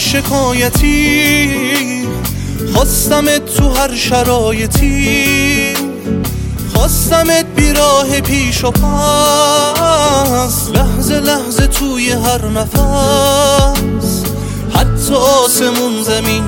شکایتی، خواستمت تو هر شرایطی، خواستمت بیراه پیش و پس، لحظه لحظه توی هر نفس، حتی آسمون زمین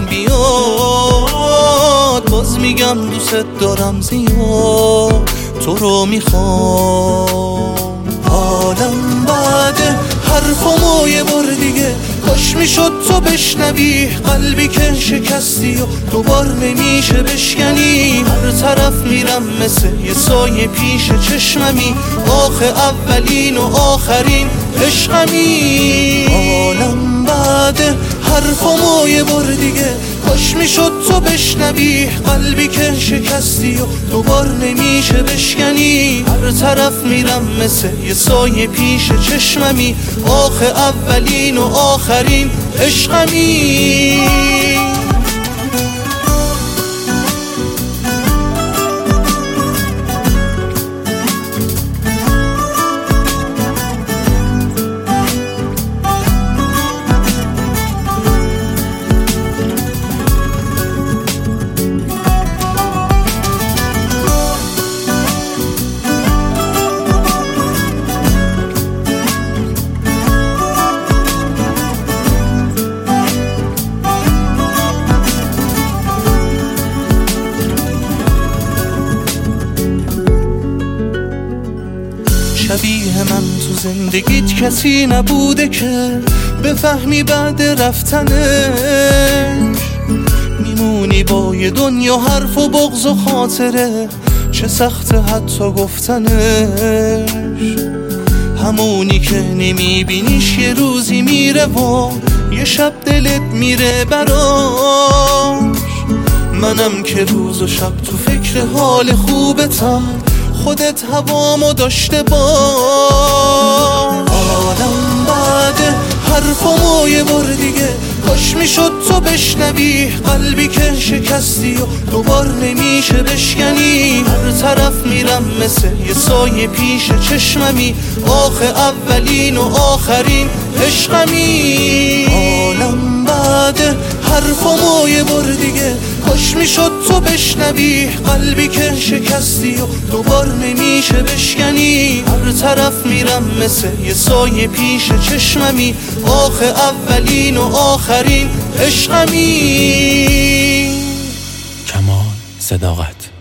بیاد، باز میگم دوست دارم زیاد، تو رو میخوام. حالم بعد حرفمو یه بار دیگه، کاش میشد تو بشنوی، قلبی که شکستی و دوبار نمیشه بشکنی. هر طرف میرم مثل یه سایه پیش چشممی، آخه اولین و آخرین عشقمی. حالم بعد حرفمو یه بار دیگه، کاش میشد تو بشنوی، قلبی که شکستی و دوبار نمیشه بشکنی. هر طرف میرم مثل یه سایه پیش چشممی، آخه اولین و آخرین عشقمی. شبیه من تو زندگیت کسی نبوده که بفهمی بعد رفتنش میمونی با یه دنیا حرف و بغض و خاطره، چه سخته حتی گفتنش. همونی که نمیبینیش یه روزی میره و یه شب دلت میره براش. منم که روز و شب تو فکر حال خوبتم، خودت هوامو داشته باش. حالم بعد حرفمو یه بار دیگه، کاش میشد تو بشنوی، قلبی که شکستی و دوبار نمیشه بشکنی. هر طرف میرم مثل یه سایه پیش چشممی، آخه اولین و آخرین عشقمی. حالم بعد حرفمو یه بار دیگه، کاش میشد تو بشنوی، قلبی که شکستی و دوبار نمیشه بشکنی. هر طرف میرم مثل یه سایه پیش چشممی، آخه اولین و آخرین عشقمی. کمال صداقت.